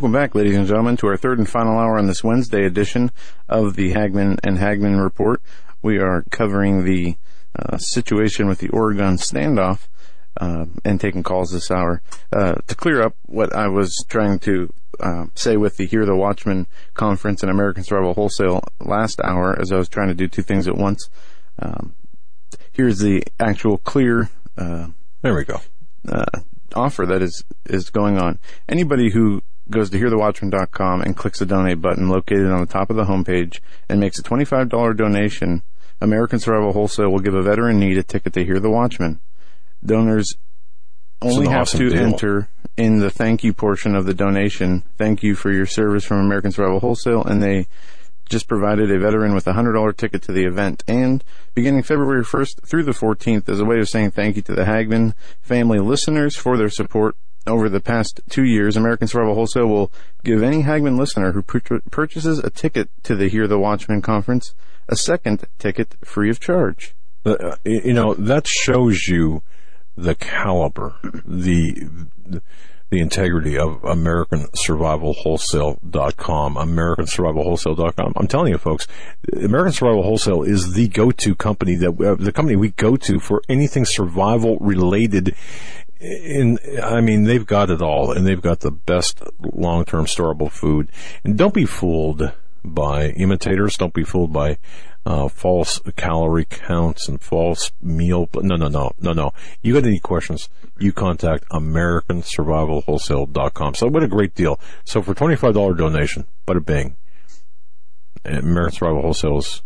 Welcome back, ladies and gentlemen, to our third and final hour on this Wednesday edition of the Hagmann and Hagmann Report. We are covering the situation with the Oregon standoff and taking calls this hour. To clear up what I was trying to say with the Hear the Watchman conference and American Survival Wholesale last hour, as I was trying to do two things at once. Here's the actual clear there we go. Offer that is going on. Anybody who goes to hearthewatchman.com and clicks the donate button located on the top of the homepage and makes a $25 donation, American Survival Wholesale will give a veteran in need a ticket to Hear the Watchman. Donors only have to enter in the thank you portion of the donation. Thank you for your service from American Survival Wholesale, and they just provided a veteran with a $100 ticket to the event. And beginning February 1st through the 14th, as a way of saying thank you to the Hagmann family listeners for their support over the past 2 years, American Survival Wholesale will give any Hagmann listener who purchases a ticket to the Hear the Watchman conference a second ticket free of charge. That shows you the caliber, the integrity of AmericanSurvivalWholesale.com, AmericanSurvivalWholesale.com. I'm telling you, folks, American Survival Wholesale is the go-to company, the company we go to for anything survival related. They've got it all, and they've got the best long-term storable food. And don't be fooled by imitators. Don't be fooled by false calorie counts and false meal. No. You got any questions, you contact AmericanSurvivalWholesale.com. So what a great deal. So for $25 donation, bada bing, American Survival Wholesale's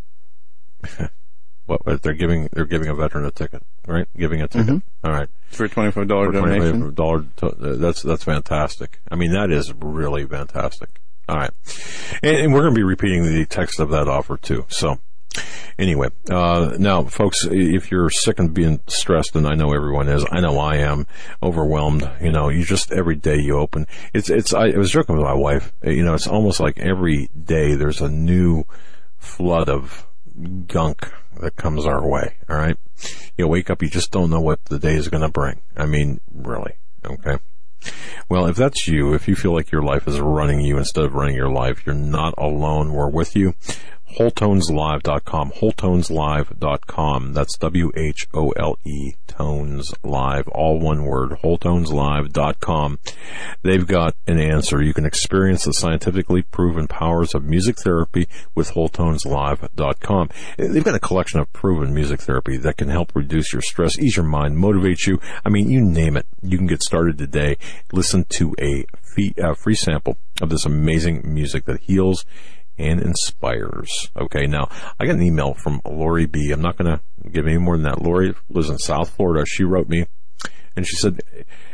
what they're giving a veteran a ticket, right? Giving a ticket. Mm-hmm. All right. For a $25 donation. That's fantastic. That is really fantastic. All right. And we're going to be repeating the text of that offer, too. So, anyway, now, folks, if you're sick and being stressed, and I know everyone is, I know I am, overwhelmed, you just, every day you open, I was joking with my wife, it's almost like every day there's a new flood of gunk that comes our way, all right? You wake up, you just don't know what the day is going to bring. Really, okay? Well, if that's you, if you feel like your life is running you instead of running your life, you're not alone. We're with you. WholeTonesLive.com. WholeTonesLive.com. That's WHOLE, Tones Live, all one word, WholeTonesLive.com. They've got an answer. You can experience the scientifically proven powers of music therapy with WholeTonesLive.com. They've got a collection of proven music therapy that can help reduce your stress, ease your mind, motivate you. You name it. You can get started today. Listen to a free sample of this amazing music that heals and inspires. Okay, now, I got an email from Lori B. I'm not going to give any more than that. Lori lives in South Florida. She wrote me, and she said,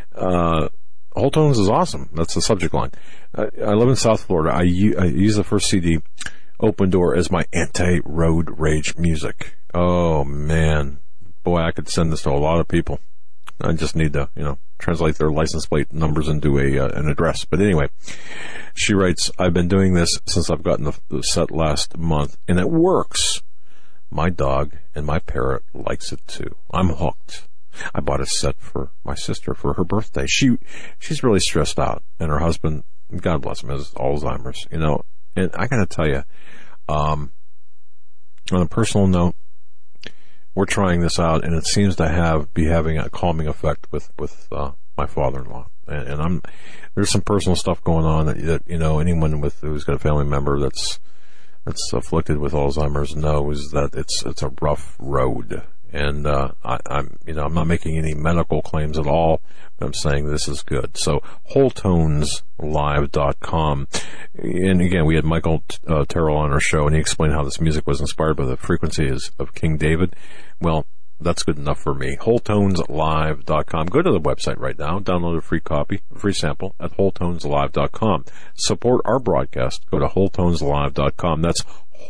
Whole Tones is awesome. That's the subject line. I live in South Florida. I use the first CD, Open Door, as my anti-road rage music. Oh, man. Boy, I could send this to a lot of people. I just need to, translate their license plate numbers into an address. But anyway, she writes, I've been doing this since I've gotten the set last month, and it works. My dog and my parrot likes it too. I'm hooked. I bought a set for my sister for her birthday. She's really stressed out, and her husband, God bless him, has Alzheimer's, and I gotta tell you, on a personal note, we're trying this out, and it seems to be having a calming effect with my father-in-law. And there's some personal stuff going on that anyone who's got a family member that's afflicted with Alzheimer's knows that it's a rough road. And I'm not making any medical claims at all, but I'm saying this is good. So WholeTonesLive.com. And again, we had Michael Terrell on our show, and he explained how this music was inspired by the frequencies of King David. Well, that's good enough for me. WholeTonesLive.com. Go to the website right now. Download a free copy, a free sample at WholeTonesLive.com. Support our broadcast. Go to WholeTonesLive.com. That's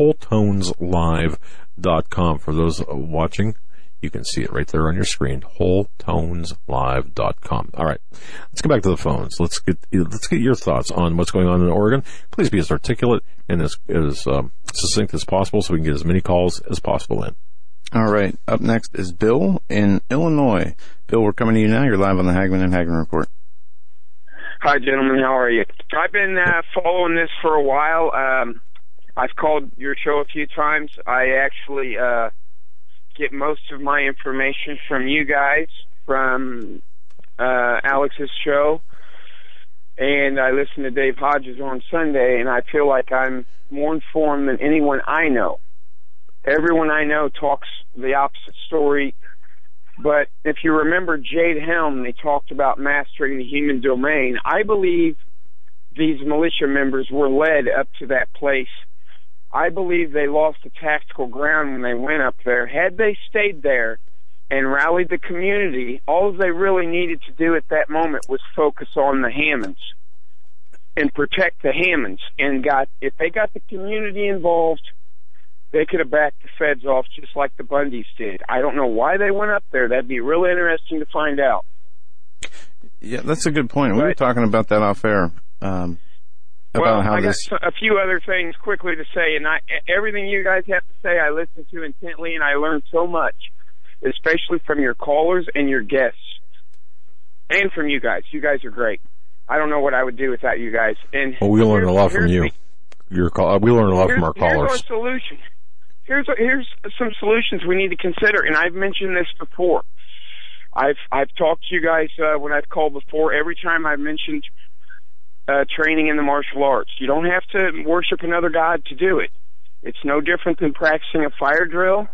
WholeTonesLive.com. For those watching, you can see it right there on your screen. WholeTonesLive.com. All right, let's get back to the phones. Let's get your thoughts on what's going on in Oregon. Please be as articulate and as succinct as possible, so we can get as many calls as possible in. All right. Up next is Bill in Illinois. Bill, we're coming to you now. You're live on the Hagmann and Hagmann Report. Hi, gentlemen. How are you? I've been following this for a while. I've called your show a few times. I actually get most of my information from you guys, from Alex's show, and I listen to Dave Hodges on Sunday, and I feel like I'm more informed than anyone I know. Everyone I know talks the opposite story. But if you remember Jade Helm, they talked about mastering the human domain. I believe these militia members were led up to that place. I believe they lost the tactical ground when they went up there. Had they stayed there and rallied the community, all they really needed to do at that moment was focus on the Hammonds and protect the Hammonds. And if they got the community involved, they could have backed the feds off just like the Bundys did. I don't know why they went up there. That'd be really interesting to find out. Yeah, that's a good point. We were talking about that off air. About how I got a few other things quickly to say, and everything you guys have to say I listen to intently, and I learn so much, especially from your callers and your guests, and from you guys. You guys are great. I don't know what I would do without you guys. And well, we learn a lot from you. We learn a lot from our callers. Here's our solution. Here's some solutions we need to consider, and I've mentioned this before. I've talked to you guys when I've called before. Every time I've mentioned training in the martial arts, you don't have to worship another god to do it. It's no different than practicing a fire drill,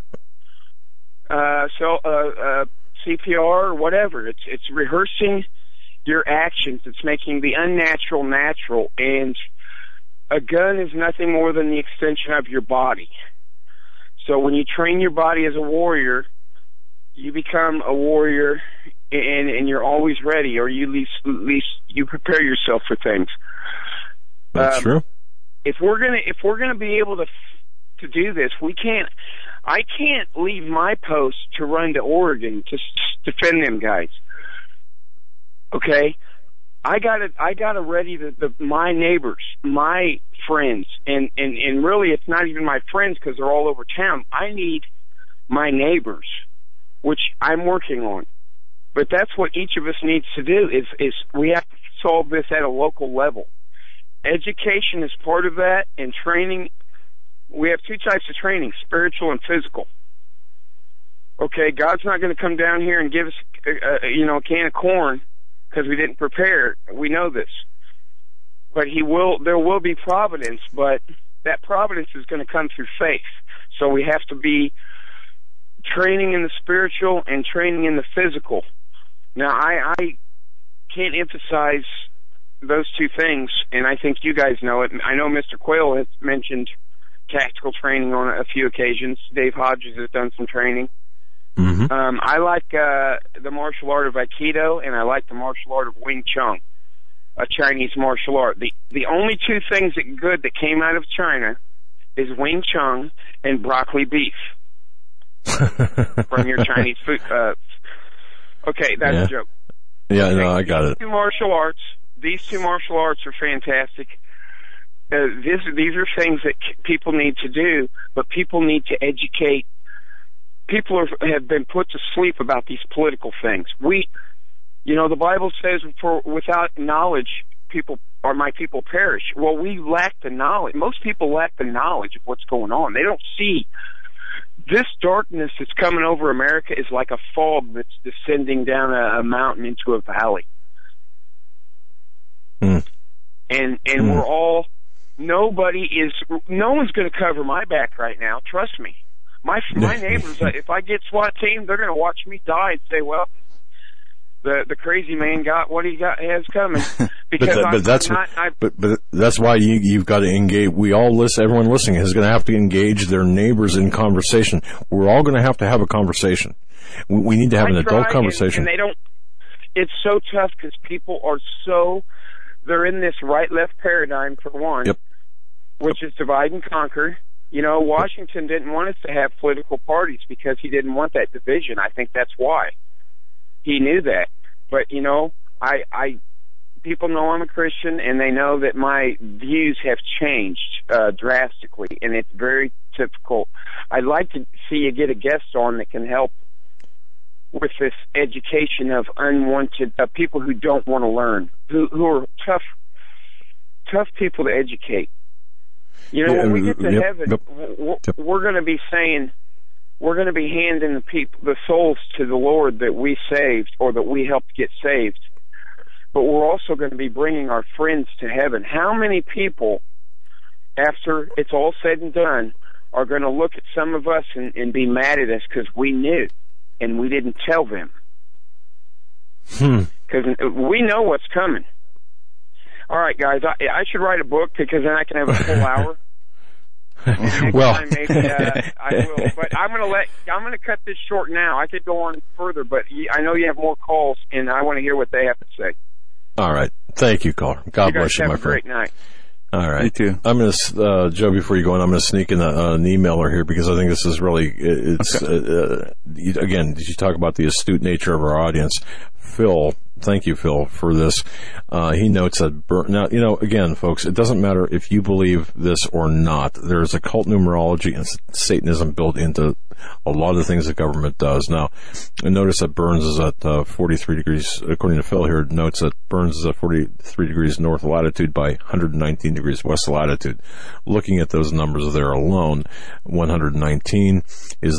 CPR or whatever. It's rehearsing your actions. It's making the unnatural natural, and a gun is nothing more than the extension of your body. So when you train your body as a warrior, you become a warrior, and you're always ready, or you at least you prepare yourself for things. That's true. If we're gonna be able to do this, I can't leave my post to run to Oregon to defend them guys. Okay, I gotta ready my neighbors, my friends, and really it's not even my friends because they're all over town. I need my neighbors, which I'm working on. But that's what each of us needs to do is we have to solve this at a local level. Education is part of that, and training. We have two types of training: spiritual and physical. Okay, God's not going to come down here and give us a can of corn because we didn't prepare. We know this. But there will be providence, but that providence is going to come through faith. So we have to be training in the spiritual and training in the physical. Now, I can't emphasize those two things, and I think you guys know it. I know Mr. Quayle has mentioned tactical training on a few occasions. Dave Hodges has done some training. Mm-hmm. I like the martial art of Aikido, and I like the martial art of Wing Chun, a Chinese martial art. The only two things that came out of China is Wing Chun and broccoli beef from your Chinese food. Okay, that's a joke. Yeah, no, I got it. These two martial arts are fantastic. These are things that people need to do, but people need to educate. People have been put to sleep about these political things. The Bible says, without knowledge, my people perish. Well, we lack the knowledge. Most people lack the knowledge of what's going on. They don't see. This darkness that's coming over America is like a fog that's descending down a mountain into a valley. And no one's going to cover my back right now. Trust me. My neighbors, if I get SWAT team, they're going to watch me die and say, well, the crazy man got what he has coming. Because but that's why you've got to engage. Everyone listening is going to have to engage their neighbors in conversation. We're all going to have a conversation. We need to have an adult conversation. And it's so tough because people are they're in this right-left paradigm for one, which is divide and conquer. Washington didn't want us to have political parties because he didn't want that division. I think that's why. He knew that. But, people know I'm a Christian, and they know that my views have changed drastically, and it's very difficult. I'd like to see you get a guest on that can help with this education of unwanted people who don't want to learn, who are tough people to educate. You know, when we get to heaven, we're going to be saying, we're going to be handing the souls to the Lord that we saved or that we helped get saved. But we're also going to be bringing our friends to heaven. How many people, after it's all said and done, are going to look at some of us and be mad at us because we knew and we didn't tell them? Because we know what's coming. All right, guys, I should write a book because then I can have a full hour. Well, maybe I will, but I'm going to cut this short now. I could go on further, but I know you have more calls, and I want to hear what they have to say. All right, thank you, caller. God bless you, my friend. Have a great night. All right, you too. I'm going to Joe. Before you go on, I'm going to sneak in an emailer here because I think this is really. It's again. Did you talk about the astute nature of our audience, Phil? Thank you, Phil, for this. He notes that now, you know, again, folks, it doesn't matter if you believe this or not. There's occult numerology and Satanism built into a lot of the things the government does. Now, notice that Burns is at 43 degrees, according to Phil here, notes that Burns is at 43 degrees north latitude by 119 degrees west latitude. Looking at those numbers there alone, 119 is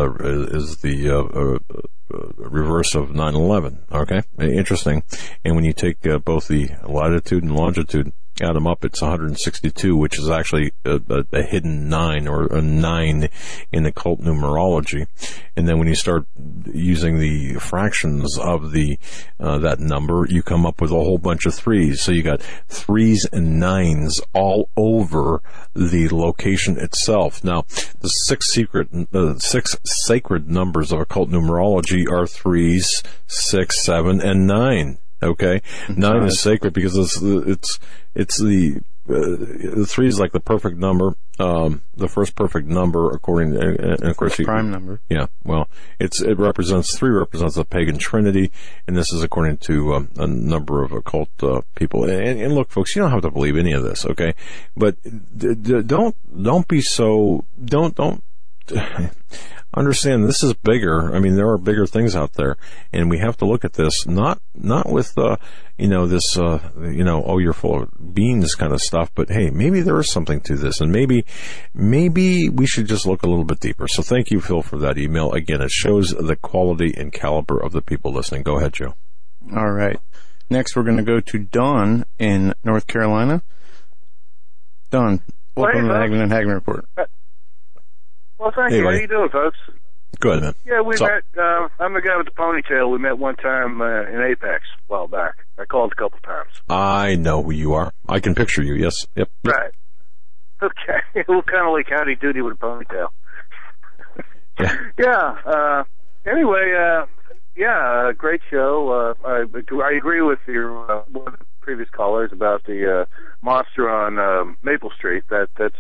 the reverse of 9/11. Okay, interesting. And when you take both the latitude and longitude, add them up, it's 162, which is actually a hidden 9 or a 9 in occult numerology. And then when you start using the fractions of the that number, you come up with a whole bunch of 3s. So you got 3s and 9s all over the location itself. Now, the six sacred numbers of occult numerology are 3s, 6, 7, and 9. Okay, 9 is sacred because it's the 3 is like the perfect number, the first perfect number according to, and of course, prime number. Yeah, well, 3 represents the pagan trinity, and this is according to a number of occult people. And look, folks, you don't have to believe any of this, okay? But don't be so don't. Understand this is bigger. I mean, there are bigger things out there, and we have to look at this not with this oh, you're full of beans kind of stuff, but hey, maybe there is something to this, and maybe we should just look a little bit deeper. So thank you, Phil, for that email. Again, it shows the quality and caliber of the people listening. Go ahead, Joe. All right. Next, we're going to go to Don in North Carolina. Don, welcome to the Hagman and Hagman Report. Well, thank you. How you doing, folks? Go ahead, man. Yeah, we met. I'm the guy with the ponytail. We met one time in Apex a while back. I called a couple times. I know who you are. I can picture you. Yes. Yep. Right. Okay. Well, kind of like Howdy Doody with a ponytail. Yeah. Anyway, great show. I agree with your one of the previous callers about the monster on Maple Street. That's.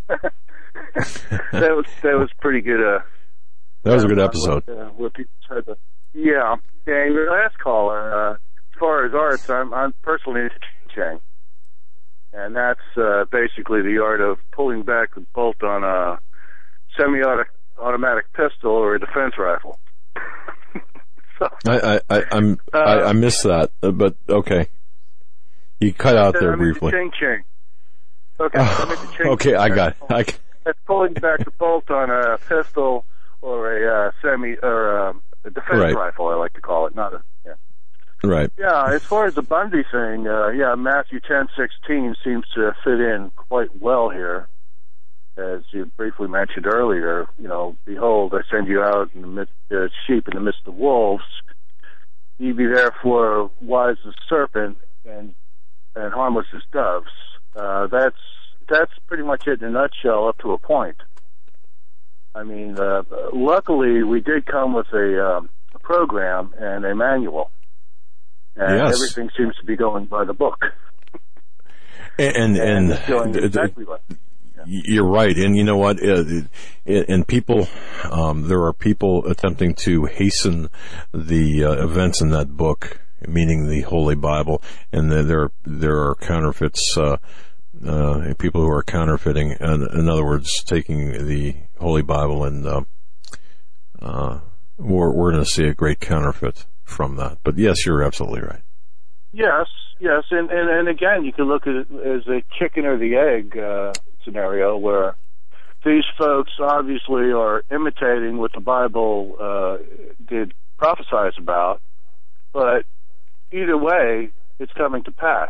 that was pretty good. That was a good episode. What people said. Yeah. And your last caller, as far as arts, I'm personally into Ching, and that's basically the art of pulling back the bolt on a semi-automatic pistol or a defense rifle. So, I missed that, but okay. You cut out there briefly. Ching. Okay. Okay, I got it. That's pulling back the bolt on a pistol or a a defense rifle, I like to call it, not a, yeah. Right. Yeah, as far as the Bundy thing, Matthew 10:16 seems to fit in quite well here. As you briefly mentioned earlier, behold, I send you out in the midst of sheep in the midst of wolves. Ye be therefore wise as serpent and harmless as doves. That's pretty much it in a nutshell, up to a point. I mean, luckily we did come with a program and a manual, and everything seems to be going by the book. And exactly like you're right, and you know what? And people, there are people attempting to hasten the events in that book, meaning the Holy Bible, and there are counterfeits. People who are counterfeiting, in other words, taking the Holy Bible and we're going to see a great counterfeit from that. But yes, you're absolutely right. Yes, and again, you can look at it as a chicken or the egg scenario, where these folks obviously are imitating what the Bible did prophesize about, but either way, it's coming to pass.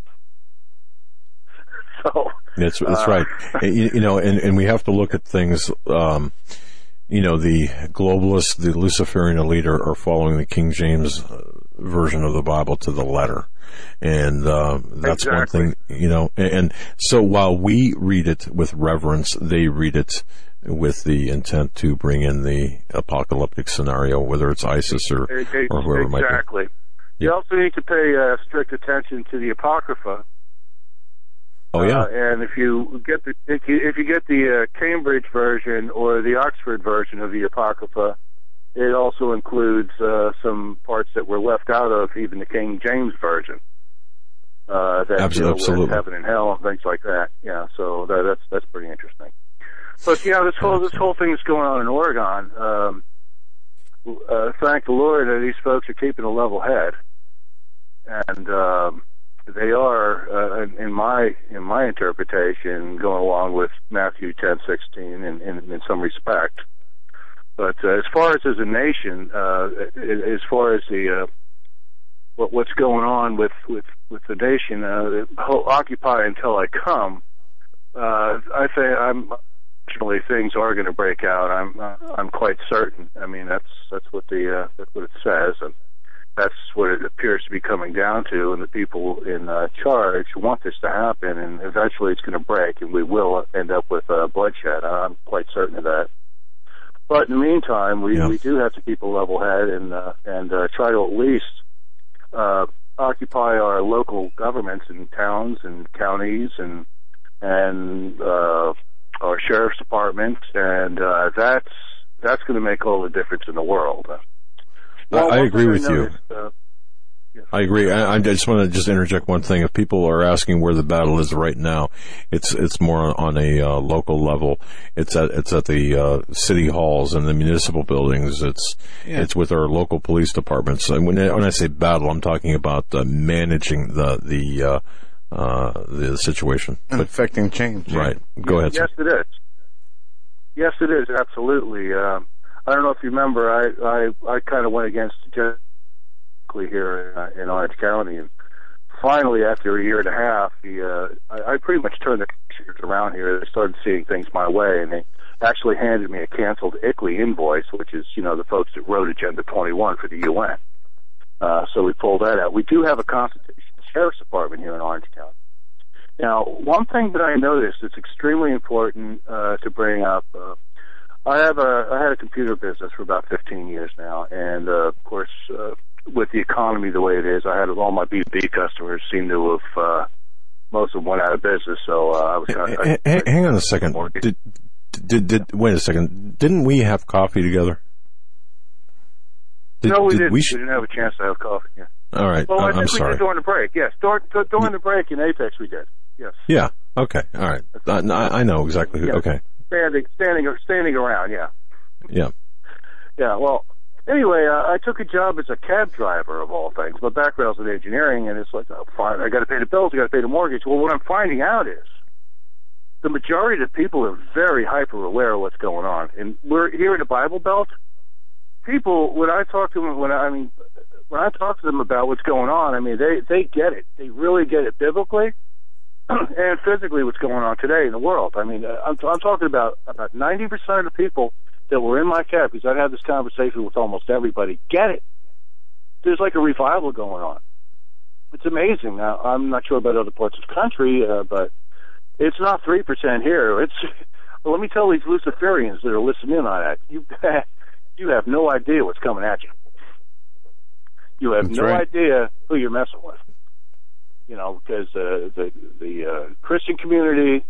So that's right. And we have to look at things. The globalists, the Luciferian elite are following the King James version of the Bible to the letter. And that's exactly. one thing, and so while we read it with reverence, they read it with the intent to bring in the apocalyptic scenario, whether it's ISIS or whoever it might be. Exactly. You also need to pay strict attention to the Apocrypha. Oh yeah. And if you get the Cambridge version or the Oxford version of the Apocrypha, it also includes some parts that were left out of even the King James version. That deal with heaven and hell and things like that. Yeah, so that's pretty interesting. But yeah, this whole thing that's going on in Oregon. Thank the Lord that these folks are keeping a level head, and they are, in my interpretation, going along with Matthew 10:16 in some respect. But as far as a nation, as far as the what's going on with the nation, Occupy Until I Come, I think unfortunately things are going to break out. I'm quite certain. I mean, that's what it says, and that's what it appears to be coming down to. And the people in charge want this to happen, and eventually it's going to break, and we will end up with bloodshed. I'm quite certain of that. But in the meantime, we do have to keep a level head and try to at least occupy our local governments in towns and counties and our sheriff's departments, and that's going to make all the difference in the world. I agree with you. I agree. I just want to interject one thing. If people are asking where the battle is right now, it's more on a local level. It's at the city halls and the municipal buildings. It's with our local police departments. And when I say battle, I'm talking about managing the situation and affecting change. Right. Go ahead. Yes, it is. Yes, it is. Absolutely. I don't know if you remember. I kind of went against here in Orange County, and finally, after a year and a half, I pretty much turned the pictures around here. They started seeing things my way, and they actually handed me a canceled ICLEI invoice, which is the folks that wrote Agenda 21 for the UN. So we pulled that out. We do have a Constitution Sheriff's Department here in Orange County. Now, one thing that I noticed that's extremely important to bring up. I had a computer business for about 15 years now, and of course, with the economy the way it is, I had all my B2B customers seem to have most of them went out of business. So I was kind of hang on a second. Wait a second. Didn't we have coffee together? No, we didn't. We didn't have a chance to have coffee. Yeah. All right. Well, I I'm think sorry. We did during the break. Yes, during the break in Apex, we did. Yes. Yeah. Okay. All right. I know exactly who. Yeah. Okay. Standing around. Yeah. Yeah. Yeah. Well, anyway, I took a job as a cab driver of all things. My background's in engineering, and it's like, oh, fine, I got to pay the bills, I got to pay the mortgage. Well, what I'm finding out is the majority of the people are very hyper aware of what's going on, and we're here in the Bible Belt. People, when I talk to them, when I talk to them about what's going on, I mean, they get it. They really get it biblically and physically what's going on today in the world. I mean, I'm talking about 90% of the people that were in my cab, because I'd had this conversation with almost everybody, get it. There's like a revival going on. It's amazing. Now, I'm not sure about other parts of the country, but it's not 3% here. Well, let me tell these Luciferians that are listening in on that, you have no idea what's coming at you. You have no idea who you're messing with. Because the Christian community,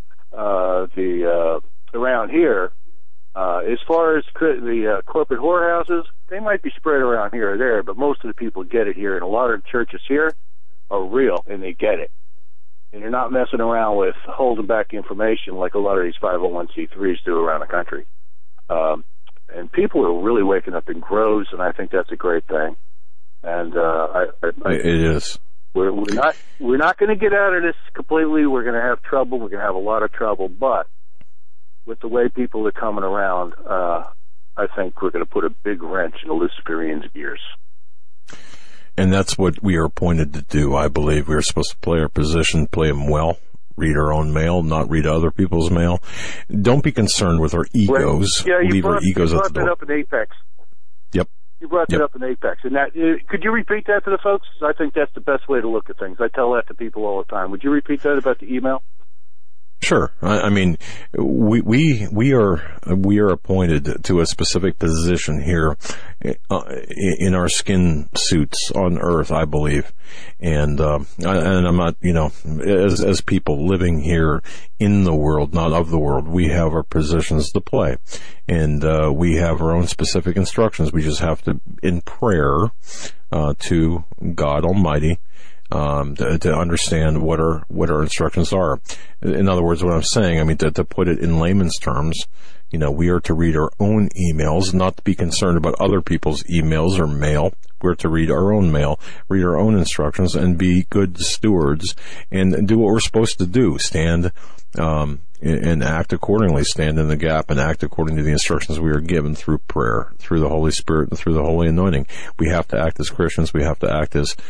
around here, as far as the corporate whorehouses, they might be spread around here or there, but most of the people get it here, and a lot of the churches here are real, and they get it. And you're not messing around with holding back information like a lot of these 501c3s do around the country. and people are really waking up in groves, and I think that's a great thing. And it is. We're not going to get out of this completely. We're going to have trouble. We're going to have a lot of trouble, but with the way people are coming around, I think we're going to put a big wrench in the Luciferians' gears. And that's what we are appointed to do, I believe. We're supposed to play our position, play them well, read our own mail, not read other people's mail. Don't be concerned with our egos. Leave our egos at the door. You brought that up in Apex. Yep. You brought that up in Apex. And that, could you repeat that to the folks? I think that's the best way to look at things. I tell that to people all the time. Would you repeat that about the email? Sure. I mean, we are appointed to a specific position here in our skin suits on Earth, I believe, and I'm not, as people living here in the world, not of the world, we have our positions to play, and we have our own specific instructions. We just have to, in prayer, to God Almighty, to understand what our instructions are. In other words, what I'm saying, I mean, to put it in layman's terms, we are to read our own emails, not to be concerned about other people's emails or mail. We're to read our own mail, read our own instructions, and be good stewards and do what we're supposed to do. Stand, and act accordingly, stand in the gap and act according to the instructions we are given through prayer, through the Holy Spirit, and through the Holy Anointing. We have to act as Christians. We have to act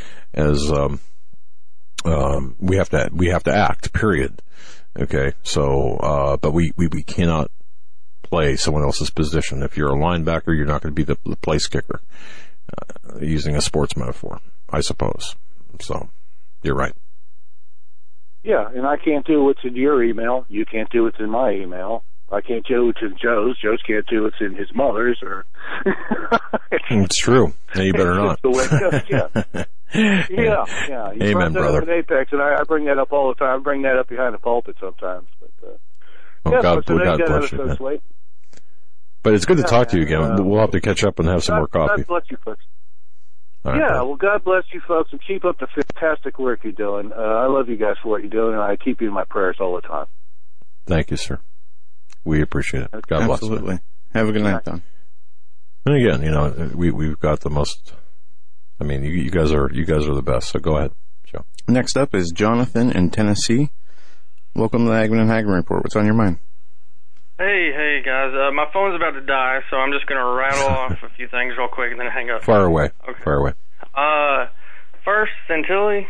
we have to act, period. Okay. So, but we cannot play someone else's position. If you're a linebacker, you're not going to be the place kicker, using a sports metaphor, I suppose. So you're right. Yeah, and I can't do what's in your email. You can't do what's in my email. I can't do what's in Joe's. Joe's can't do what's in his mother's. Or it's true. No, you better not. The way it goes, yeah. You Amen, brother. Up in Apex, and I bring that up all the time. I bring that up behind the pulpit sometimes. But God bless you. But it's good to talk to you again. We'll have to catch up and have some more coffee. God bless you, folks. Right, well, God bless you, folks, and keep up the fantastic work you're doing. I love you guys for what you're doing, and I keep you in my prayers all the time. Thank you, sir. We appreciate it. God bless. Absolutely. Have a good night, Don. And again, we've got the most. I mean, you guys are the best. So go ahead, Joe. Next up is Jonathan in Tennessee. Welcome to the Hagman and Hagman Report. What's on your mind? Hey guys. My phone's about to die, so I'm just going to rattle off a few things real quick and then hang up. Fire away. Okay. Fire away. First, Santilli,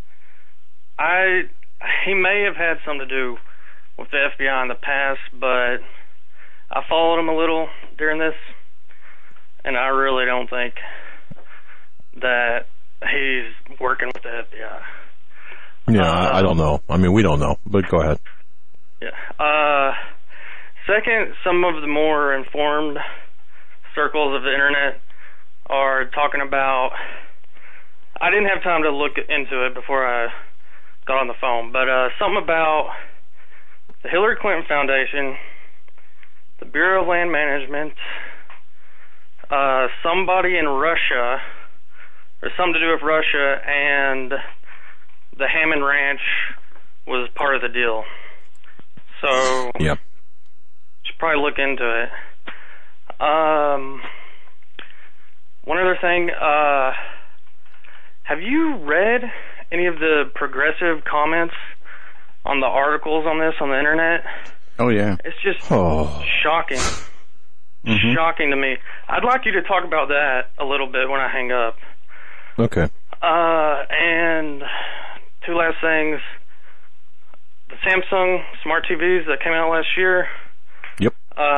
he may have had something to do with the FBI in the past, but I followed him a little during this, and I really don't think that he's working with the FBI. Yeah, I don't know. I mean, we don't know, but go ahead. Yeah. Second, some of the more informed circles of the internet are talking about, I didn't have time to look into it before I got on the phone, but something about the Hillary Clinton Foundation, the Bureau of Land Management, somebody in Russia, or something to do with Russia, and the Hammond Ranch was part of the deal. So, yep. Should probably look into it. One other thing, have you read any of the progressive comments on the articles on this on the internet? Oh, yeah. It's just shocking. Mm-hmm. Shocking to me. I'd like you to talk about that a little bit when I hang up. Okay. And two last things. The Samsung smart TVs that came out last year. Yep.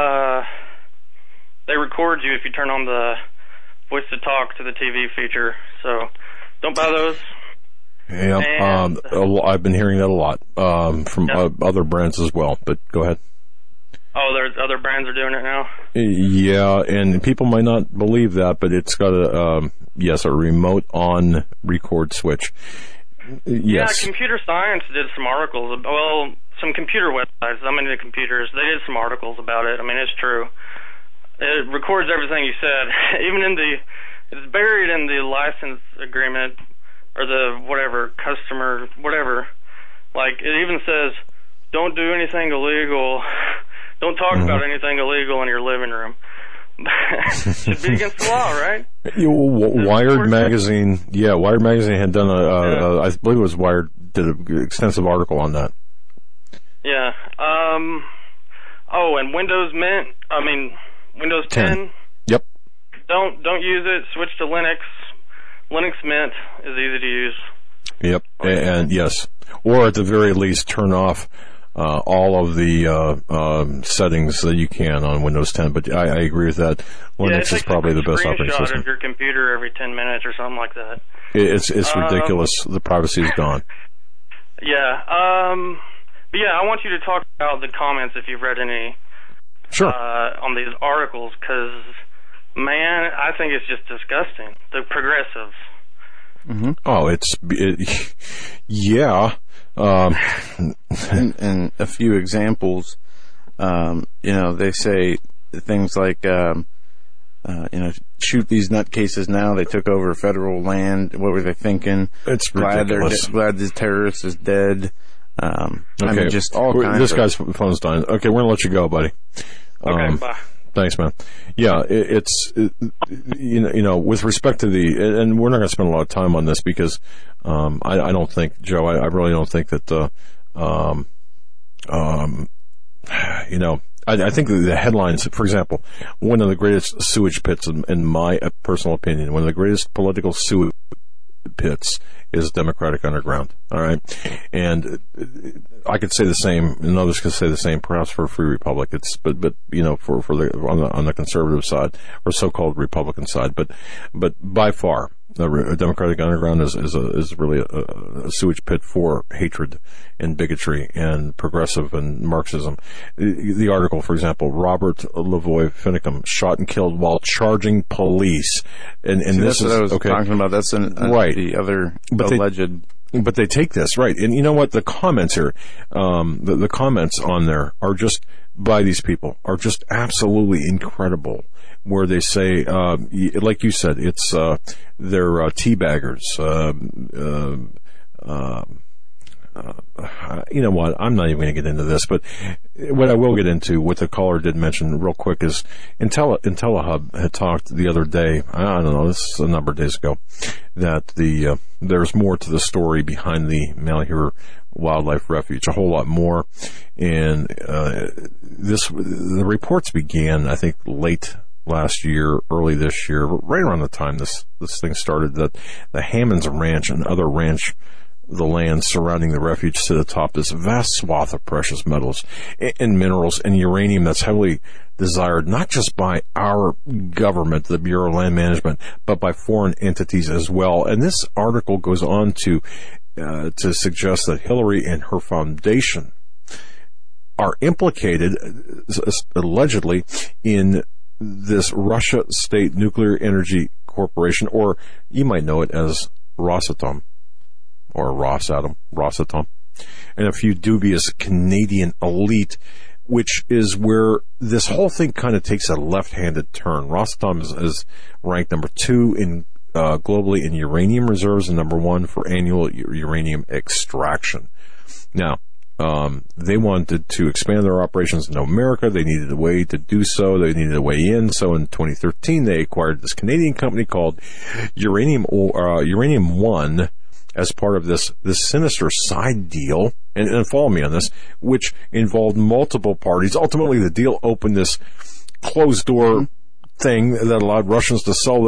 They record you if you turn on the voice to talk to the TV feature. So don't buy those. Yeah. I've been hearing that a lot from other brands as well. But go ahead. Oh, there's other brands are doing it now? Yeah, and people might not believe that, but it's got a remote on record switch. Yes. Yeah, Computer Science did some articles. Well, some computer websites. I'm into computers. They did some articles about it. I mean, it's true. It records everything you said. It's buried in the license agreement or the whatever, customer, whatever. Like, it even says, don't do anything illegal. Don't talk about anything illegal in your living room. Should be against the law, right? Wired magazine, Wired magazine had done I believe it was Wired, did an extensive article on that. Yeah. And Windows Windows 10. Yep. Don't use it. Switch to Linux. Linux Mint is easy to use. Yep. And yes, or at the very least, turn off all of the settings that you can on Windows 10. But I agree with that. Linux is probably the best operating system. Of your computer every 10 minutes or something like that. It's ridiculous. The privacy is gone. Yeah. But yeah, I want you to talk about the comments if you've read any. Sure. On these articles, because man, I think it's just disgusting. The progressives. Mm-hmm. Oh, yeah. And a few examples, they say things like, shoot these nutcases now. They took over federal land. What were they thinking? It's ridiculous. Glad this terrorist is dead. Okay. Just all kinds This guy's phone's dying. Okay, we're going to let you go, buddy. Okay, bye. Thanks, man. Yeah, it's with respect to and we're not going to spend a lot of time on this because I don't think, Joe, I really don't think that I think the headlines, for example, one of the greatest sewage pits, in my personal opinion, one of the greatest political sewage pits is Democratic Underground. All right, and I could say the same, and others could say the same, perhaps for a Free Republic. For the on the conservative side or so-called Republican side, but by far, the Democratic Underground is really a sewage pit for hatred and bigotry and progressive and Marxism. The article, for example, Robert Lavoie Finicum shot and killed while charging police, and this is what I was okay. talking about. That's right. The other alleged. But they take this, right. And you know what? The comments here, the comments on there are just, by these people, are just absolutely incredible. Where they say, like you said, it's, they're, teabaggers, you know what? I'm not even going to get into this, but what I will get into, what the caller did mention real quick, is IntelliHub had talked the other day, I don't know, this is a number of days ago, that there's more to the story behind the Malheur Wildlife Refuge, a whole lot more. And the reports began, I think, late last year, early this year, right around the time this thing started, that the Hammonds Ranch and other the land surrounding the refuge sit atop this vast swath of precious metals and minerals and uranium that's heavily desired not just by our government, the Bureau of Land Management, but by foreign entities as well. And this article goes on to suggest that Hillary and her foundation are implicated, allegedly, in this Russia State Nuclear Energy Corporation, or you might know it as Rosatom, or Rosatom, and a few dubious Canadian elite, which is where this whole thing kind of takes a left-handed turn. Rosatom is ranked number 2 in globally in uranium reserves and number 1 for annual uranium extraction. Now, they wanted to expand their operations in America. They needed a way to do so. They needed a way in. So in 2013, they acquired this Canadian company called Uranium One as part of this sinister side deal. And follow me on this, which involved multiple parties. Ultimately, the deal opened this closed door thing that allowed Russians to sell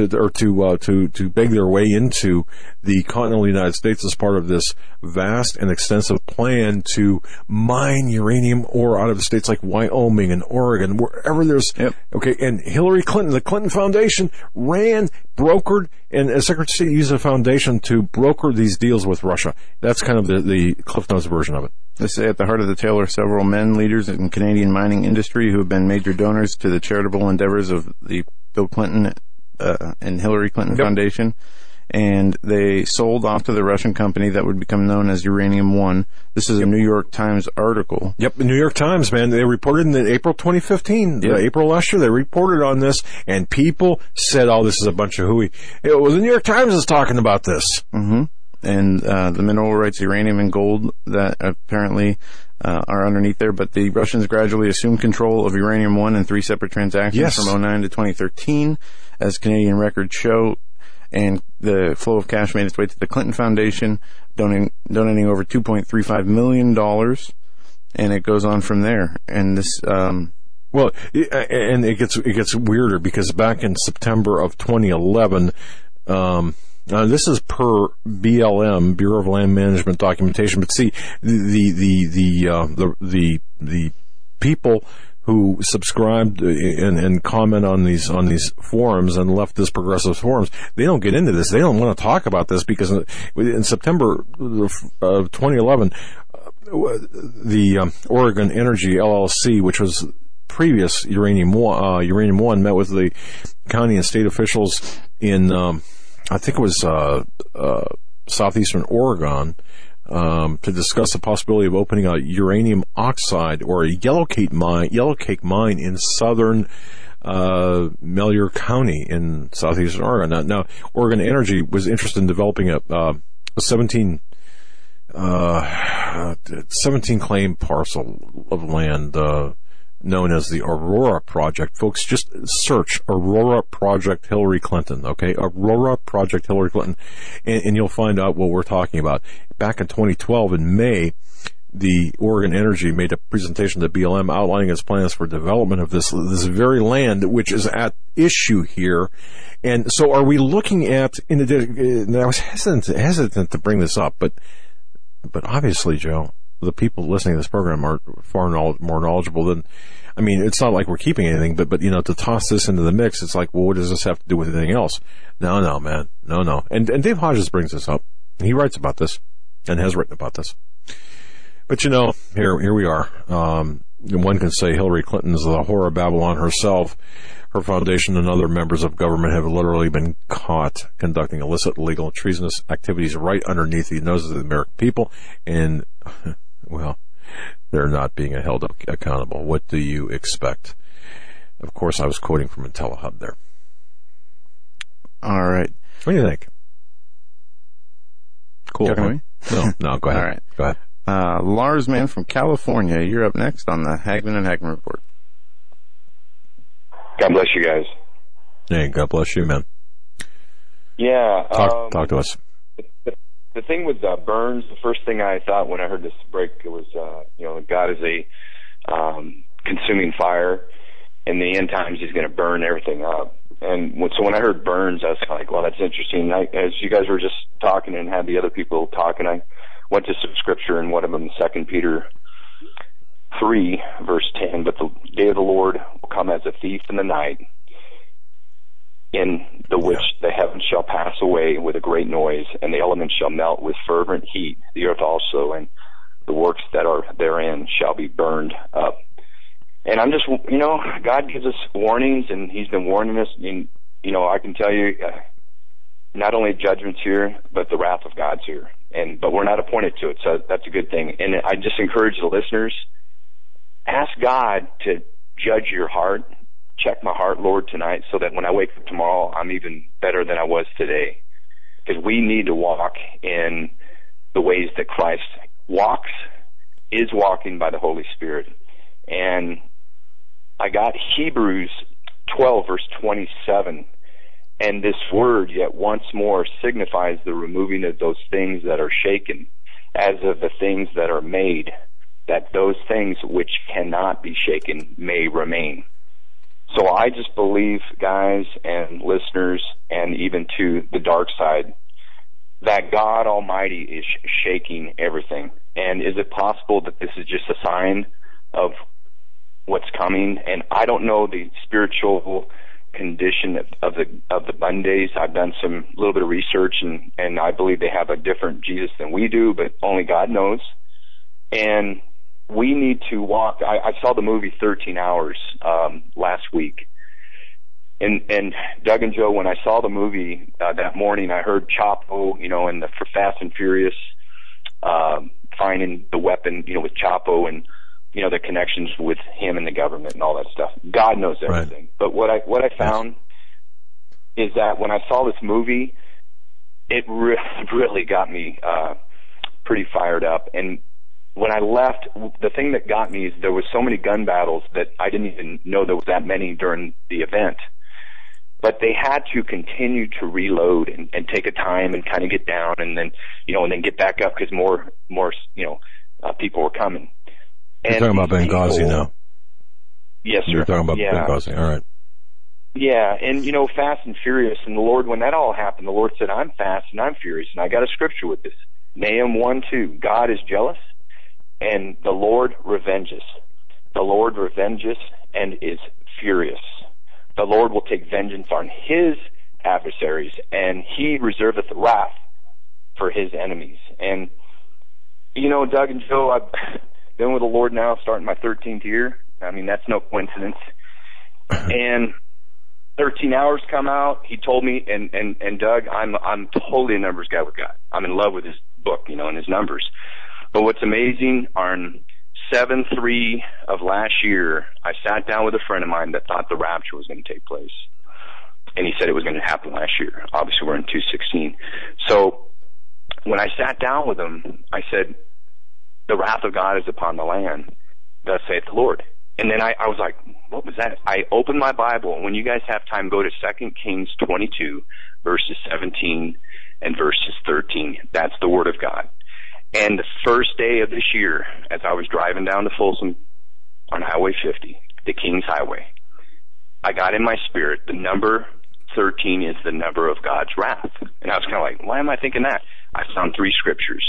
to beg their way into the continental United States as part of this vast and extensive plan to mine uranium ore out of states like Wyoming and Oregon, wherever there's okay. And Hillary Clinton, the Clinton Foundation, brokered, and Secretary of State used a foundation to broker these deals with Russia. That's kind of the Cliff Notes version of it. They say at the heart of the tale are several men, leaders in Canadian mining industry who have been major donors to the charitable endeavors of the Bill Clinton and Hillary Clinton Foundation. And they sold off to the Russian company that would become known as Uranium One. This is a New York Times article. Yep, the New York Times, man. They reported in April 2015, April last year, they reported on this, and people said, oh, this is a bunch of hooey. The New York Times is talking about this. Mm-hmm. and the mineral rights, uranium and gold, that apparently are underneath there. But the Russians gradually assumed control of Uranium One in 3 separate transactions from 2009 to 2013, as Canadian records show. And the flow of cash made its way to the Clinton Foundation, donating over $2.35 million, and it goes on from there. And this, well, and it gets weirder, because back in September of 2011, this is per BLM, Bureau of Land Management documentation. But see, the people who subscribed and comment on these forums and leftist progressive forums, they don't get into this. They don't want to talk about this, because in September of 2011, the Oregon Energy LLC, which was previous Uranium One, met with the county and state officials in I think it was southeastern Oregon, to discuss the possibility of opening a uranium oxide or a yellowcake mine in southern Malheur County in southeastern Oregon. Now Oregon Energy was interested in developing a 17 claim parcel of land known as the Aurora Project. Folks, just search Aurora Project Hillary Clinton, okay? Aurora Project Hillary Clinton, and you'll find out what we're talking about. Back in 2012, in May, the Oregon Energy made a presentation to BLM outlining its plans for development of this very land, which is at issue here. And so are we looking at, in addition, and I was hesitant to bring this up, but obviously, Joe, the people listening to this program are far more knowledgeable than, I mean, it's not like we're keeping anything, but to toss this into the mix, it's like, well, what does this have to do with anything else? No, man. No. And Dave Hodges brings this up. He writes about this and has written about this. But here we are. One can say Hillary Clinton is the whore of Babylon herself. Her foundation and other members of government have literally been caught conducting illicit, illegal, treasonous activities right underneath the noses of the American people. And, well, they're not being held accountable. What do you expect? Of course, I was quoting from IntelliHub there. All right. What do you think? Cool. Talking to me? No, go ahead. All right. Go ahead. Lars Man from California, you're up next on the Hagman and Hagman Report. God bless you guys. Hey, God bless you, man. Yeah. Talk to us. The thing with Burns, the first thing I thought when I heard this break, it was, God is a consuming fire. In the end times, he's going to burn everything up. And so when I heard Burns, I was kind of like, well, that's interesting. As you guys were just talking and had the other people talking, I went to some scripture, and one of them, 2 Peter 3, verse 10, but the day of the Lord will come as a thief in the night, in the which the heavens shall pass away with a great noise, and the elements shall melt with fervent heat, the earth also, and the works that are therein shall be burned up. And I'm just, God gives us warnings, and he's been warning us, and, I can tell you, not only judgment's here, but the wrath of God's here. But we're not appointed to it, so that's a good thing. And I just encourage the listeners, ask God to judge your heart. Check my heart, Lord, tonight, so that when I wake up tomorrow, I'm even better than I was today. Because we need to walk in the ways that Christ is walking by the Holy Spirit. And I got Hebrews 12, verse 27. And this word, yet once more, signifies the removing of those things that are shaken, as of the things that are made, that those things which cannot be shaken may remain. So I just believe, guys and listeners, and even to the dark side, that God Almighty is shaking everything. And is it possible that this is just a sign of what's coming? And I don't know the spiritual condition of the Bundys. I've done some little bit of research, and I believe they have a different Jesus than we do, but only God knows. And we need to walk. I saw the movie 13 Hours last week. And Doug and Joe, when I saw the movie that morning, I heard Chapo, and for Fast and Furious, finding the weapon, with Chapo and, the connections with him and the government and all that stuff. God knows everything. Right. But what I found is that when I saw this movie, it really got me pretty fired up. And when I left, the thing that got me is there was so many gun battles that I didn't even know there was that many during the event. But they had to continue to reload and take a time and kind of get down and then, and then get back up because more, people were coming. You're talking about Benghazi now. Yes, sir. You're talking about Benghazi. All right. Yeah, and Fast and Furious, and the Lord, when that all happened, the Lord said, I'm fast and I'm furious, and I got a scripture with this. Nahum 1:2, God is jealous, and the Lord revenges. The Lord revenges and is furious. The Lord will take vengeance on his adversaries, and he reserveth wrath for his enemies. And, Doug and Joe, I've been with the Lord now starting my 13th year. I mean, that's no coincidence. And 13 Hours come out. He told me, and Doug, I'm totally a numbers guy with God. I'm in love with his book, and his numbers. But what's amazing, on 7/3 of last year, I sat down with a friend of mine that thought the rapture was going to take place. And he said it was going to happen last year. Obviously, we're in 2/16. So when I sat down with him, I said, the wrath of God is upon the land, thus saith the Lord. And then I was like, what was that? I opened my Bible, and when you guys have time, go to 2 Kings 22, verses 17 and verses 13. That's the Word of God. And the first day of this year, as I was driving down to Folsom on Highway 50, the King's Highway, I got in my spirit, the number 13 is the number of God's wrath. And I was kind of like, why am I thinking that? I found 3 scriptures.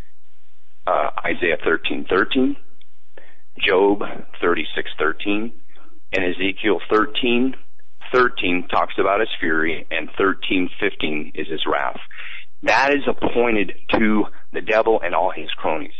Isaiah 13:13, Job 36:13, and Ezekiel 13:13 talks about his fury, and 13:15 is his wrath. That is appointed to the devil and all his cronies.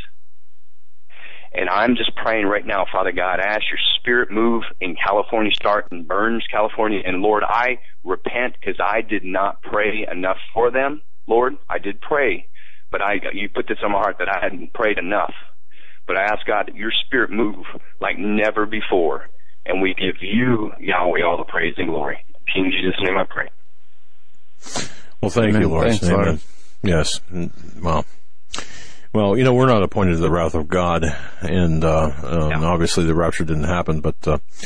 And I'm just praying right now, Father God, I ask your spirit move in California, start in Burns, California. And Lord, I repent because I did not pray enough for them. Lord, I did pray, but you put this on my heart that I hadn't prayed enough. But I ask God that your spirit move like never before. And we give you, Yahweh, all the praise and glory. In Jesus' name I pray. Well, thank you, Lord. Thanks, Lord. Yes. Well, we're not appointed to the wrath of God, and obviously the rapture didn't happen, but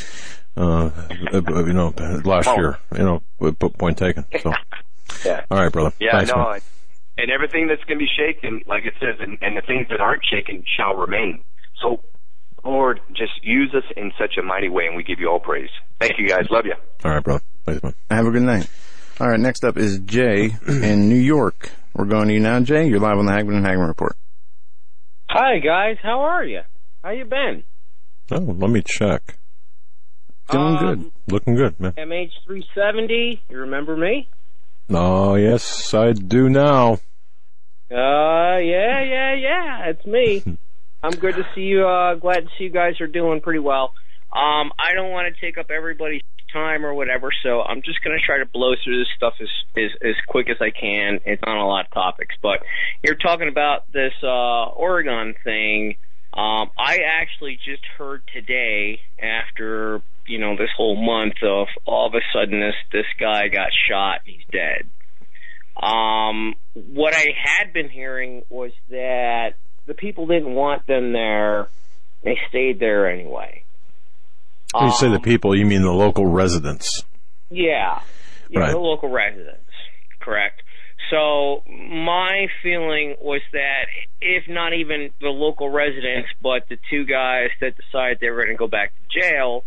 last year, point taken. So, yeah. All right, brother. Yeah, thanks, no, man. and everything that's going to be shaken, like it says, and the things that aren't shaken shall remain. So, Lord, just use us in such a mighty way, and we give you all praise. Thank you, guys. Love you. All right, brother. Thanks, man. Have a good night. All right, next up is Jay in New York. We're going to you now, Jay. You're live on the Hagman and Hagman Report. Hi, guys. How are you? How you been? Oh, let me check. Doing good. Looking good, man. MH370, you remember me? Oh, yes, I do now. Yeah, it's me. I'm good to see you. Glad to see you guys are doing pretty well. I don't want to take up everybody's time or whatever, so I'm just going to try to blow through this stuff as quick as I can. It's not a lot of topics, but you're talking about this Oregon thing. I actually just heard today, after this whole month of all of a sudden this guy got shot, he's dead. What I had been hearing was that the people didn't want them there; they stayed there anyway. When you say the people, you mean the local residents? Yeah, right. The local residents, correct. So my feeling was that if not even the local residents, but the 2 guys that decided they were going to go back to jail,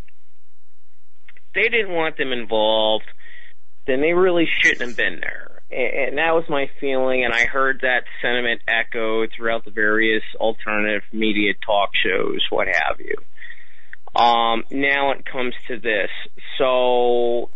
they didn't want them involved, then they really shouldn't have been there. And that was my feeling, and I heard that sentiment echoed throughout the various alternative media talk shows, what have you. Now it comes to this. So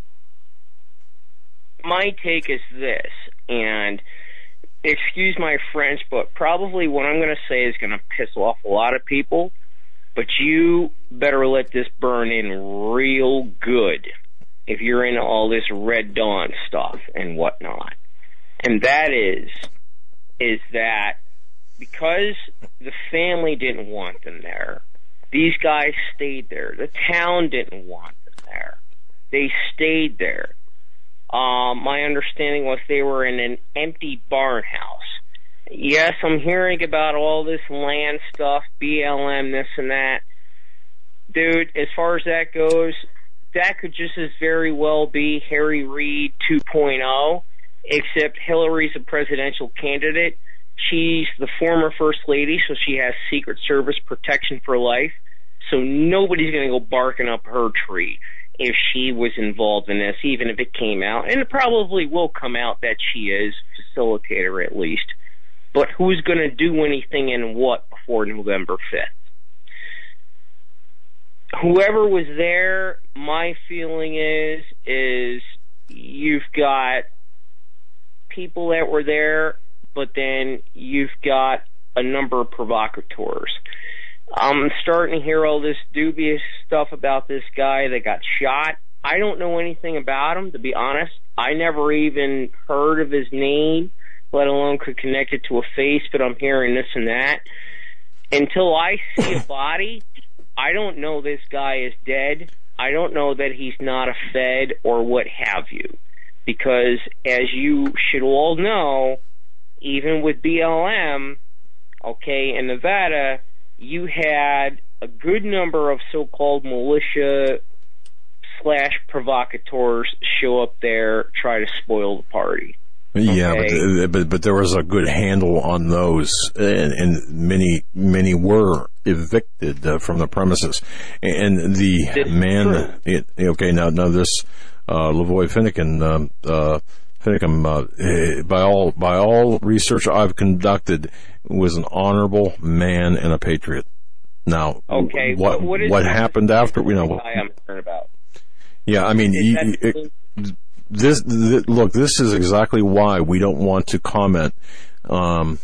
my take is this, and excuse my French, but probably what I'm going to say is going to piss off a lot of people, but you better let this burn in real good if you're into all this Red Dawn stuff and whatnot. And that is that because the family didn't want them there, these guys stayed there. The town didn't want them there. They stayed there. My understanding was they were in an empty barn house. Yes, I'm hearing about all this land stuff, BLM, this and that. Dude, as far as that goes, that could just as very well be Harry Reid 2.0, except Hillary's a presidential candidate. She's the former First Lady, so she has Secret Service protection for life. So nobody's going to go barking up her tree if she was involved in this, even if it came out. And it probably will come out that she is, facilitator at least. But who's going to do anything and what before November 5th? Whoever was there, my feeling is you've got people that were there, but then you've got a number of provocateurs. I'm starting to hear all this dubious stuff about this guy that got shot. I don't know anything about him, to be honest. I never even heard of his name, let alone could connect it to a face, but I'm hearing this and that. Until I see a body, I don't know this guy is dead. I don't know that he's not a Fed or what have you. Because, as you should all know, even with BLM, okay, in Nevada, you had a good number of so-called militia / provocateurs show up there, try to spoil the party. Yeah, okay? but there was a good handle on those, and many were evicted from the premises. And the This man, okay, now this Lavoy Finicum, by all research I've conducted, was an honorable man and a patriot. Now, okay, what happened after? You know, I'm concerned about. Yeah, I mean, this is exactly why we don't want to comment, on,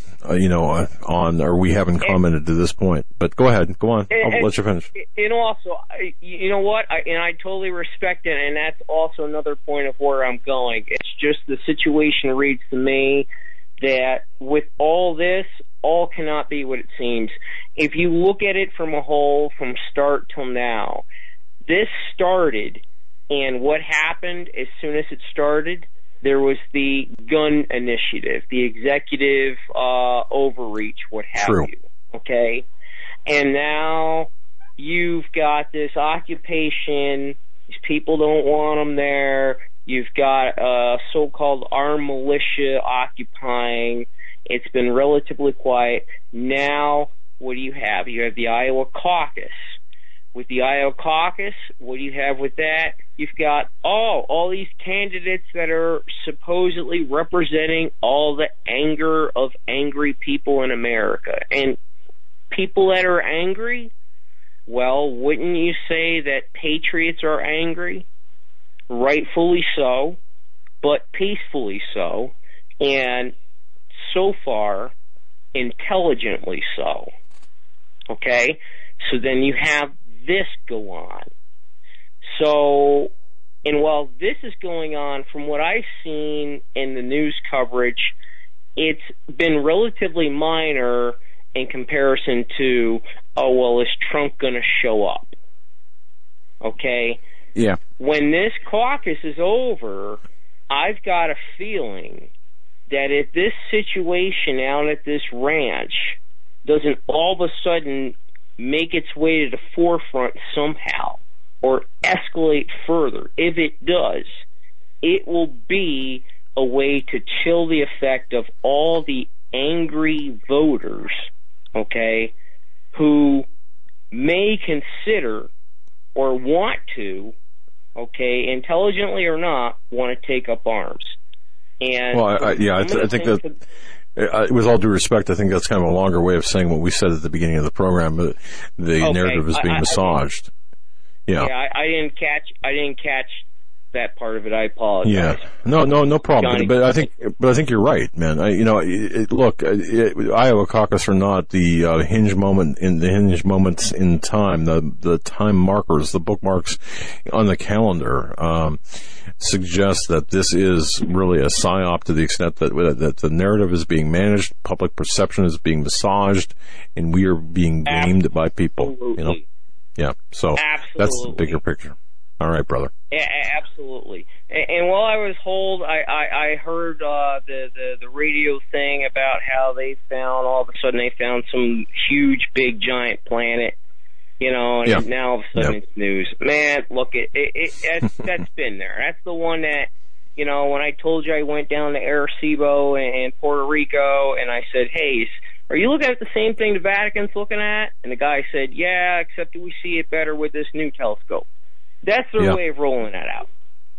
or we haven't commented to this point. But go ahead, go on. I'll let you finish. And also, you know what? I totally respect it, and that's also another point of where I'm going. It's just the situation reads to me that with all this, all cannot be what it seems. If you look at it from a whole, from start till now, this started. And what happened as soon as it started, there was the gun initiative, the executive overreach, what have you, okay? And now you've got this occupation, these people don't want them there, you've got so-called armed militia occupying, it's been relatively quiet. Now, what do you have? You have the Iowa caucus. With the Iowa caucus, what do you have with that? You've got all these candidates that are supposedly representing all the anger of angry people in America. And people that are angry, well, wouldn't you say that patriots are angry? Rightfully so, but peacefully so, and so far, intelligently so. Okay? So then you have this go on. So, and while this is going on, from what I've seen in the news coverage, it's been relatively minor in comparison to, is Trump going to show up? Okay? Yeah. When this caucus is over, I've got a feeling that if this situation out at this ranch doesn't all of a sudden make its way to the forefront somehow, or escalate further, if it does, it will be a way to chill the effect of all the angry voters, okay, who may consider or want to, okay, intelligently or not, want to take up arms. And I think that, with all due respect, I think that's kind of a longer way of saying what we said at the beginning of the program. But the narrative is being massaged. I didn't catch that part of it. I apologize. Yeah, no problem. Johnny. But I think you're right, man. Look, Iowa caucus or not, the hinge moments in time, the time markers, the bookmarks on the calendar, suggest that this is really a psyop to the extent that the narrative is being managed, public perception is being massaged, and we are being gamed by people. Absolutely. Yeah. So Absolutely. that's the bigger picture. All right, brother. Yeah, absolutely. And while I was holed, I heard the radio thing about how they found, all of a sudden they found some huge, big, giant planet, and now all of a sudden it's news. Man, look, that's been there. That's the one that, when I told you I went down to Arecibo and Puerto Rico, and I said, hey, are you looking at the same thing the Vatican's looking at? And the guy said, yeah, except we see it better with this new telescope. That's their way of rolling that out.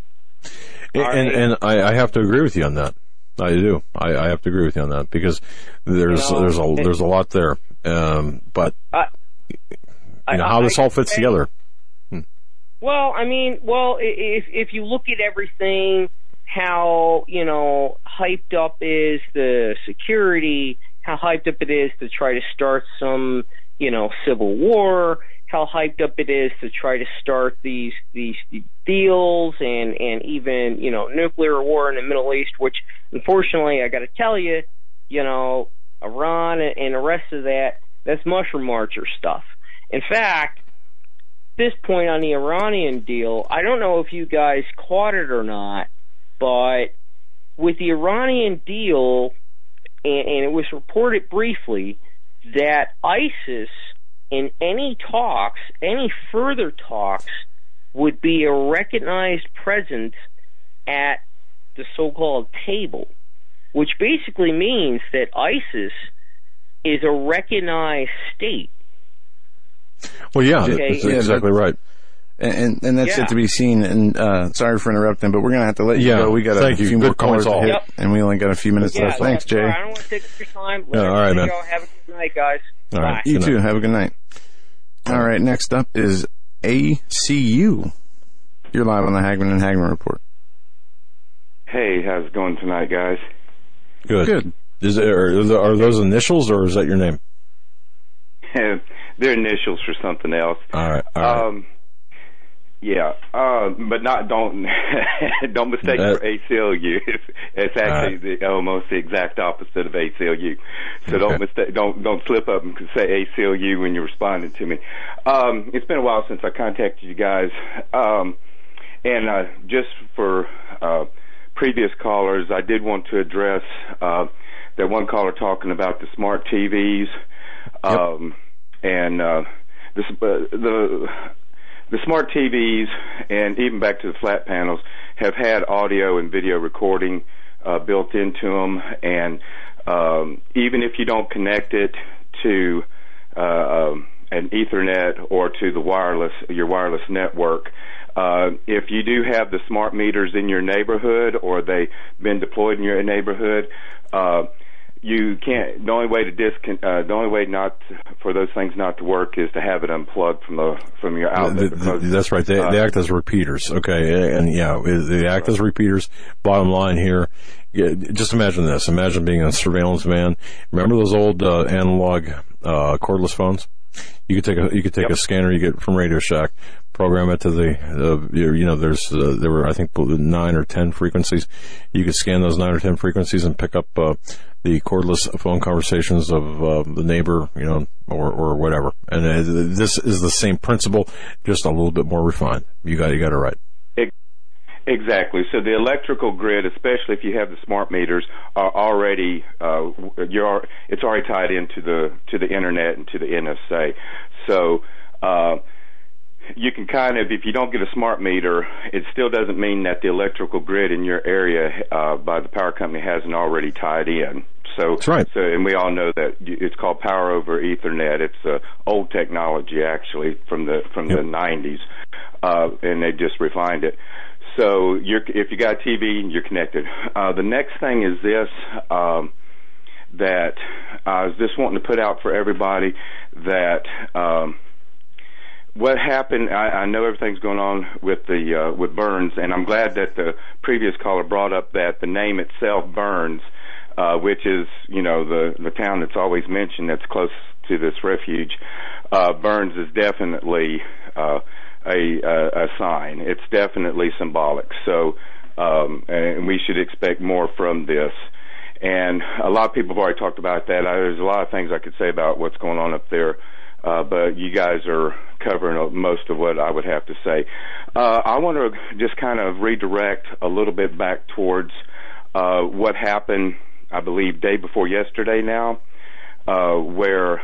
And I have to agree with you on that. I do. I have to agree with you on that because there's a lot there. But how this all fits together. Well, if you look at everything, how hyped up is the security, how hyped up it is to try to start some civil war, how hyped up it is to try to start these deals and even nuclear war in the Middle East, which unfortunately I got to tell you, Iran and the rest of that's mushroom marcher stuff. In fact, this point on the Iranian deal, I don't know if you guys caught it or not, but with the Iranian deal, and it was reported briefly that ISIS in any further talks, would be a recognized presence at the so-called table, which basically means that ISIS is a recognized state. Well, that's exactly right. And that's it to be seen. And sorry for interrupting, but we're going to have to let you go. We got a few more callers to hit, and we only got a few minutes left. Thanks, Jay. I don't want to take up your time. All right, man. Have a good night, guys. All right. You too. Have a good night. All right. Next up is ACU. You're live on the Hagman and Hagman Report. Hey, how's it going tonight, guys? Good. Are those initials, or is that your name? They're initials for something else. All right. But don't mistake it for ACLU. It's actually almost the exact opposite of ACLU. So don't slip up and say ACLU when you're responding to me. It's been a while since I contacted you guys, and just for previous callers, I did want to address that one caller talking about the smart TVs, and the smart TVs, and even back to the flat panels, have had audio and video recording built into them, and even if you don't connect it to an Ethernet or to your wireless network, if you do have the smart meters in your neighborhood or they've been deployed in your neighborhood, you can't. The only way not for those things not to work is to have it unplugged from your outlet. That's right. They act as repeaters. Okay, and they act as repeaters. Bottom line here, just imagine this. Imagine being a surveillance van. Remember those old analog cordless phones? You could take a scanner you get from Radio Shack, program it to there were, I think, 9 or 10 frequencies. You could scan those 9 or 10 frequencies and pick up the cordless phone conversations of the neighbor, or whatever. And this is the same principle, just a little bit more refined. You got it right. Exactly. So the electrical grid, especially if you have the smart meters, are already it's already tied into the internet and to the NSA. So you can kind of, if you don't get a smart meter, it still doesn't mean that the electrical grid in your area by the power company hasn't already tied in. So that's right. So, and we all know that it's called Power over Ethernet. It's old technology, actually, from the 90s, and they just refined it. So if you got a TV, you're connected. The next thing is this, that I was just wanting to put out for everybody that what happened. I know everything's going on with Burns, and I'm glad that the previous caller brought up that the name itself, Burns, which is the town that's always mentioned that's close to this refuge. Burns is definitely a sign. It's definitely symbolic. So, and we should expect more from this. And a lot of people have already talked about that. There's a lot of things I could say about what's going on up there but you guys are covering most of what I would have to say. I want to just kind of redirect a little bit back towards what happened, I believe, day before yesterday now, where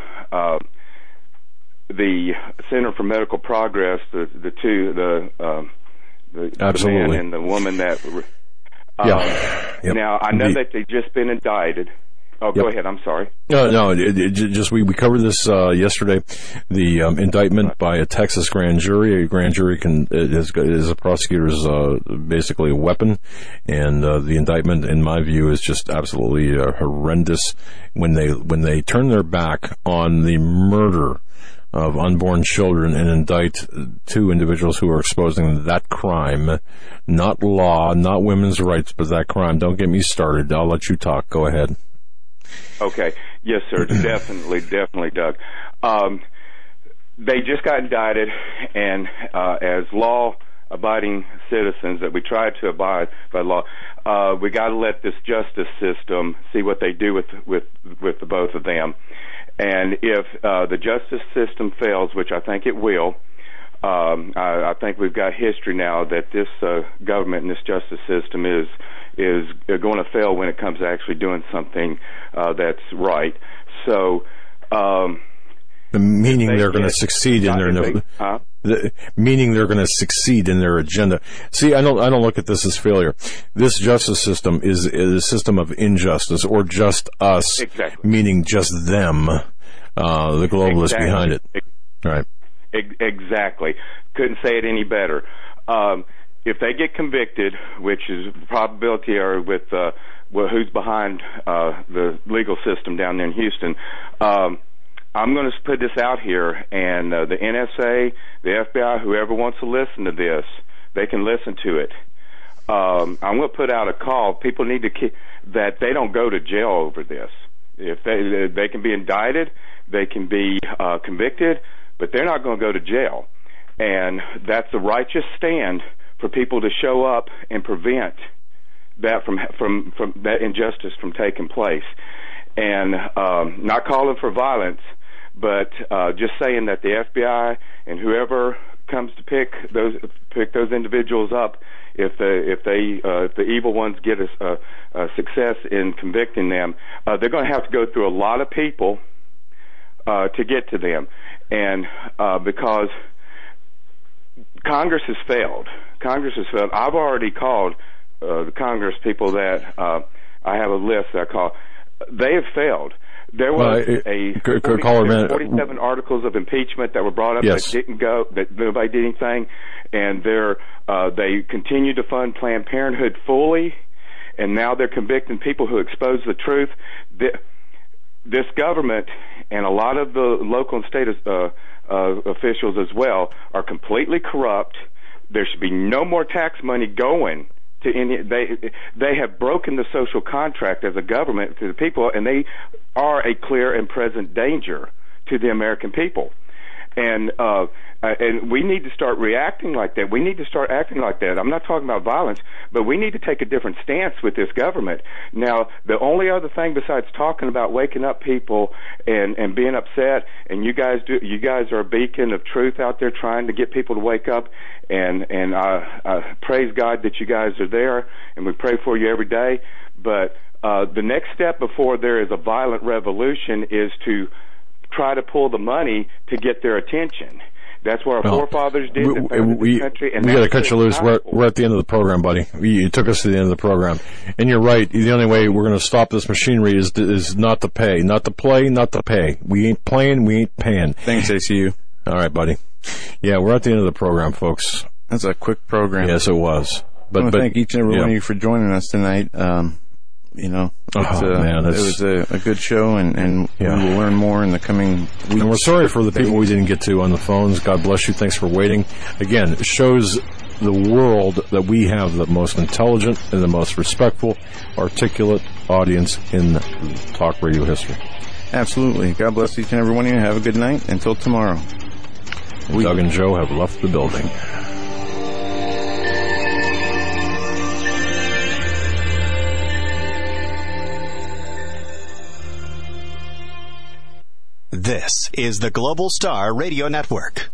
the Center for Medical Progress, the Absolutely. man and the woman that... Yep. Now, I know that they've just been indicted. Oh, go ahead. I'm sorry. No. We covered this yesterday. The indictment by a Texas grand jury. A grand jury is a prosecutor's basically a weapon, and the indictment, in my view, is just absolutely horrendous. When they turn their back on the murder of unborn children and indict two individuals who are exposing that crime, not law, not women's rights, but that crime. Don't get me started. I'll let you talk. Go ahead. Okay. Yes, sir. Definitely, Doug. They just got indicted, and as law-abiding citizens that we try to abide by law, we got to let this justice system see what they do with the both of them. And if the justice system fails, which I think it will, I think we've got history now that this government and this justice system is going to fail when it comes to actually doing something that's right. So, meaning they're going to succeed in their meaning they're going to succeed in their agenda. See, I don't look at this as failure. This justice system is a system of injustice, or just us, exactly. Meaning just them, the globalists behind it. Right. Exactly. Couldn't say it any better. If they get convicted, which is probability, or with who's behind the legal system down there in Houston, I'm going to put this out here, and the NSA, the FBI, whoever wants to listen to this, they can listen to it. I'm going to put out a call. People need to that they don't go to jail over this. If they can be indicted, they can be convicted, but they're not going to go to jail. And that's a righteous stand for people to show up and prevent that from that injustice from taking place. And not calling for violence, but just saying that the FBI and whoever comes to pick those individuals up, if the evil ones get a success in convicting them, they're going to have to go through a lot of people to get to them, and because Congress has failed. I've already called the Congress people that I have a list that I call. They have failed. There was 47 articles of impeachment that were brought up that didn't go, that nobody did anything, and they continue to fund Planned Parenthood fully, and now they're convicting people who expose the truth. This government and a lot of the local and state officials as well are completely corrupt. There should be no more tax money going to any. They have broken the social contract as a government to the people, and they are a clear and present danger to the American people. And we need to start reacting like that. We need to start acting like that. I'm not talking about violence, but we need to take a different stance with this government. Now, the only other thing besides talking about waking up people and being upset, and you guys are a beacon of truth out there trying to get people to wake up, and I praise God that you guys are there, and we pray for you every day. But the next step before there is a violent revolution is to try to pull the money to get their attention. That's what our forefathers did. We got to cut you loose. We're at the end of the program, buddy. You took us to the end of the program, and you're right. The only way we're going to stop this machinery is not to pay, not to play, not to pay. We ain't playing, we ain't paying. Thanks, ACU. All right, buddy. Yeah, we're at the end of the program, folks. That's a quick program. Yes, it was. I want to thank each and every one of you for joining us tonight. It was a good show, and we will learn more in the coming weeks. And we're sorry for the people we didn't get to on the phones. God bless you. Thanks for waiting. Again, it shows the world that we have the most intelligent and the most respectful, articulate audience in talk radio history. Absolutely. God bless each and every one of you. Have a good night. Until tomorrow. Doug and Joe have left the building. This is the Global Star Radio Network.